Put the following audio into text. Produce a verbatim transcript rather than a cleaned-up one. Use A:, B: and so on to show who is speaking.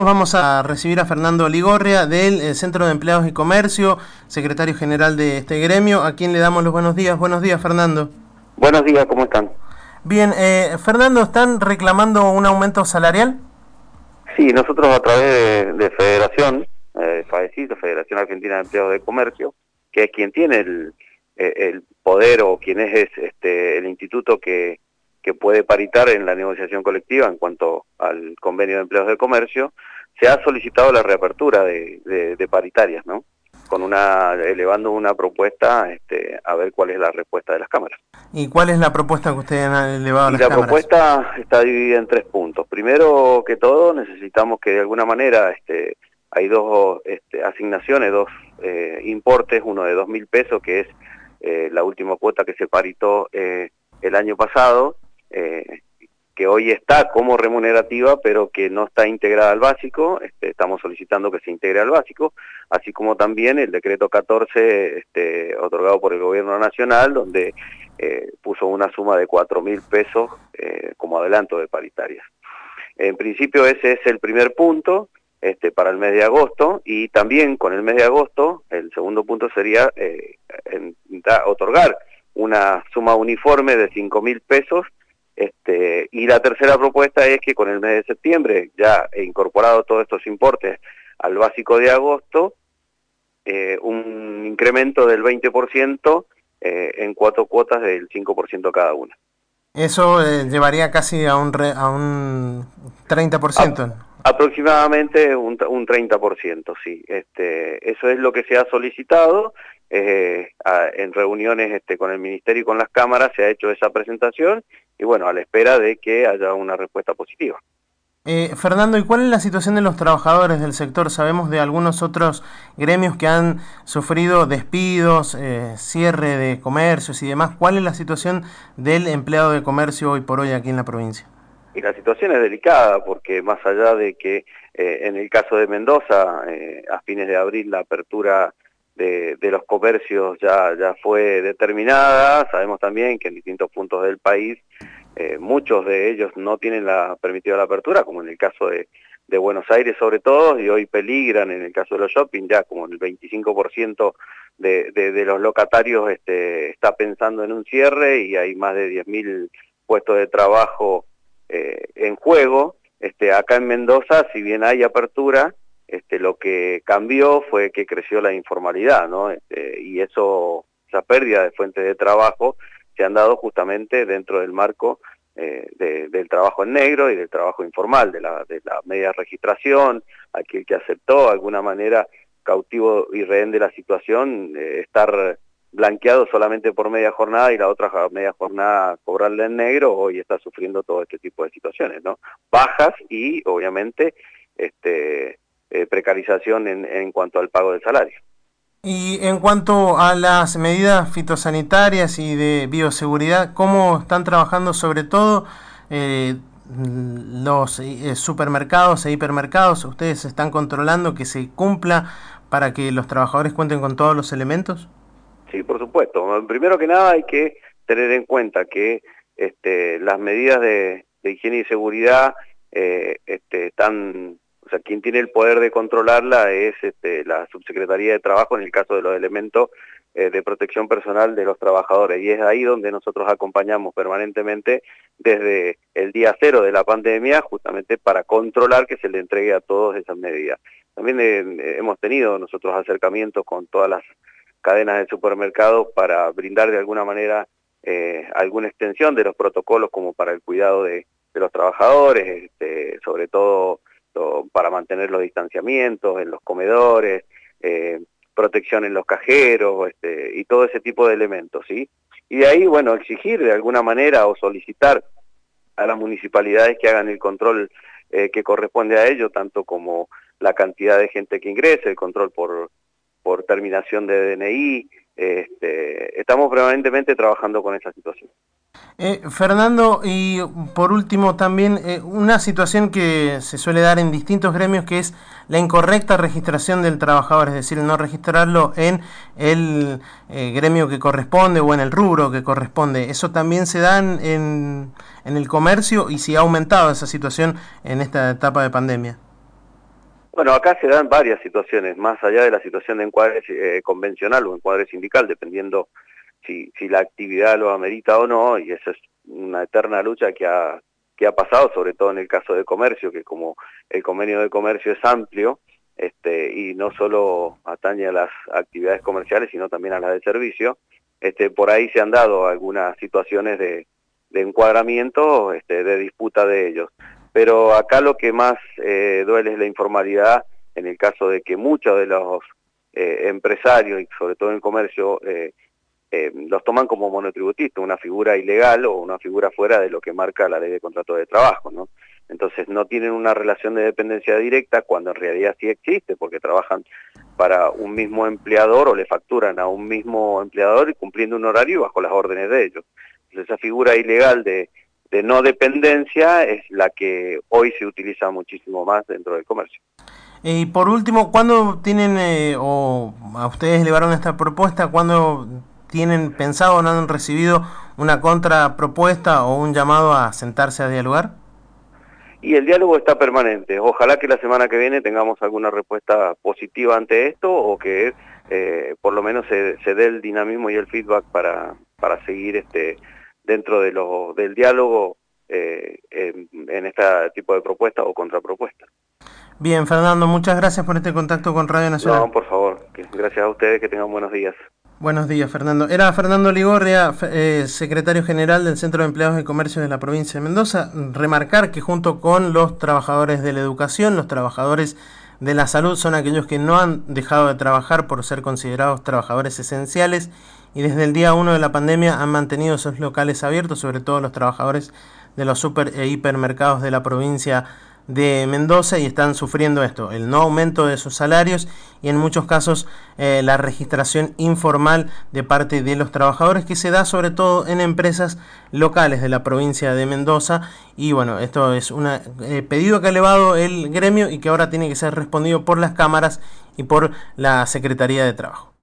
A: Vamos a recibir a Fernando Ligorria del eh, Centro de Empleados y Comercio, secretario general de este gremio, a quien le damos los buenos días. Buenos días, Fernando.
B: Buenos días, ¿cómo están?
A: Bien, eh, Fernando, ¿están reclamando un aumento salarial?
B: Sí, nosotros a través de, de Federación, eh, FAECIT, Federación Argentina de Empleados de Comercio, que es quien tiene el, eh, el poder o quien es, es este, el instituto que, que puede paritar en la negociación colectiva en cuanto al convenio de empleados de comercio, se ha solicitado la reapertura de, de, de paritarias, ¿no? Con una, elevando una propuesta este, a ver cuál es la respuesta de las cámaras.
A: ¿Y cuál es la propuesta que ustedes han elevado a las
B: cámaras? Y la
A: cámaras?
B: propuesta está dividida en tres puntos. Primero que todo, necesitamos que de alguna manera, este, hay dos este, asignaciones, dos eh, importes, uno de dos mil pesos, que es eh, la última cuota que se paritó eh, el año pasado, eh, que hoy está como remunerativa, pero que no está integrada al básico. Este, estamos solicitando que se integre al básico, así como también el decreto catorce, este, otorgado por el gobierno nacional, donde eh, puso una suma de cuatro mil pesos eh, como adelanto de paritarias. En principio ese es el primer punto este, para el mes de agosto, y también con el mes de agosto, el segundo punto sería eh, en, da, otorgar una suma uniforme de cinco mil pesos. Este, y la tercera propuesta es que con el mes de septiembre, ya he incorporado todos estos importes al básico de agosto, eh, un incremento del veinte por ciento eh, en cuatro cuotas del cinco por ciento cada una.
A: Eso eh, llevaría casi a un, re, a un treinta por ciento.
B: A, aproximadamente un, un treinta por ciento, sí. Este, eso es lo que se ha solicitado. Eh, a, en reuniones este, con el Ministerio y con las cámaras se ha hecho esa presentación, y bueno, a la espera de que haya una respuesta positiva.
A: Eh, Fernando, ¿y cuál es la situación de los trabajadores del sector? Sabemos de algunos otros gremios que han sufrido despidos, eh, cierre de comercios y demás. ¿Cuál es la situación del empleado de comercio hoy por hoy aquí en la provincia?
B: Y la situación es delicada porque más allá de que eh, en el caso de Mendoza, eh, a fines de abril la apertura de, de los comercios ya, ya fue determinada, sabemos también que en distintos puntos del país Eh, muchos de ellos no tienen la permitida la apertura, como en el caso de, de Buenos Aires sobre todo, y hoy peligran en el caso de los shopping, ya como el veinticinco por ciento de, de, de los locatarios este, está pensando en un cierre, y hay más de diez mil puestos de trabajo eh, en juego. Este, acá en Mendoza, si bien hay apertura, este, lo que cambió fue que creció la informalidad, ¿no? Este, y eso, esa pérdida de fuentes de trabajo se han dado justamente dentro del marco eh, de, del trabajo en negro y del trabajo informal, de la, de la media registración, aquel que aceptó de alguna manera cautivo y rehén de la situación, eh, estar blanqueado solamente por media jornada y la otra media jornada cobrarle en negro, hoy está sufriendo todo este tipo de situaciones, ¿no? Bajas y obviamente este, eh, precarización en, en cuanto al pago del salario.
A: Y en cuanto a las medidas fitosanitarias y de bioseguridad, ¿cómo están trabajando sobre todo eh, los eh, supermercados e hipermercados? ¿Ustedes están controlando que se cumpla para que los trabajadores cuenten con todos los elementos?
B: Sí, por supuesto. Primero que nada hay que tener en cuenta que este, las medidas de, de higiene y seguridad eh, este, están... O sea, quien tiene el poder de controlarla es este, la Subsecretaría de Trabajo en el caso de los elementos eh, de protección personal de los trabajadores. Y es ahí donde nosotros acompañamos permanentemente desde el día cero de la pandemia, justamente para controlar que se le entregue a todos esas medidas. También eh, hemos tenido nosotros acercamientos con todas las cadenas de supermercados para brindar de alguna manera eh, alguna extensión de los protocolos como para el cuidado de, de los trabajadores, este, sobre todo para mantener los distanciamientos en los comedores, eh, protección en los cajeros, este, y todo ese tipo de elementos, ¿sí? Y de ahí, bueno, exigir de alguna manera o solicitar a las municipalidades que hagan el control eh, que corresponde a ello, tanto como la cantidad de gente que ingrese, el control por, por terminación de D N I. Este, estamos permanentemente trabajando con esa situación.
A: Eh, Fernando, y por último también eh, una situación que se suele dar en distintos gremios, que es la incorrecta registración del trabajador, es decir, no registrarlo en el eh, gremio que corresponde o en el rubro que corresponde. ¿Eso también se da en, en el comercio y si ha aumentado esa situación en esta etapa de pandemia?
B: Bueno, acá se dan varias situaciones, más allá de la situación de encuadre eh, convencional o encuadre sindical, dependiendo si, si la actividad lo amerita o no, y esa es una eterna lucha que ha, que ha pasado, sobre todo en el caso de comercio, que como el convenio de comercio es amplio, este, y no solo atañe a las actividades comerciales, sino también a las de servicio, este, por ahí se han dado algunas situaciones de, de encuadramiento, este, de disputa de ellos. Pero acá lo que más eh, duele es la informalidad, en el caso de que muchos de los eh, empresarios, y sobre todo en el comercio, eh, eh, los toman como monotributistas, una figura ilegal o una figura fuera de lo que marca la ley de contrato de trabajo, ¿no? Entonces no tienen una relación de dependencia directa cuando en realidad sí existe, porque trabajan para un mismo empleador o le facturan a un mismo empleador y cumpliendo un horario y bajo las órdenes de ellos. Entonces esa figura ilegal de de no dependencia es la que hoy se utiliza muchísimo más dentro del comercio.
A: Y por último, ¿cuándo tienen eh, o a ustedes elevaron esta propuesta? ¿Cuándo tienen pensado o no han recibido una contrapropuesta o un llamado a sentarse a dialogar?
B: Y el diálogo está permanente. Ojalá que la semana que viene tengamos alguna respuesta positiva ante esto o que eh, por lo menos se, se dé el dinamismo y el feedback para, para seguir este dentro de lo, del diálogo eh, en, en este tipo de propuesta o contrapropuesta.
A: Bien, Fernando, muchas gracias por este contacto con Radio Nacional.
B: No, por favor, que, gracias a ustedes, que tengan buenos días.
A: Buenos días, Fernando. Era Fernando Ligorria, eh, secretario general del Centro de Empleados de Comercio de la provincia de Mendoza. Remarcar que junto con los trabajadores de la educación, los trabajadores de la salud son aquellos que no han dejado de trabajar por ser considerados trabajadores esenciales y desde el día uno de la pandemia han mantenido esos locales abiertos, sobre todo los trabajadores de los super e hipermercados de la provincia de Mendoza, y están sufriendo esto, el no aumento de sus salarios y en muchos casos eh, la registración informal de parte de los trabajadores, que se da sobre todo en empresas locales de la provincia de Mendoza. Y bueno, esto es un eh, pedido que ha elevado el gremio y que ahora tiene que ser respondido por las cámaras y por la Secretaría de Trabajo.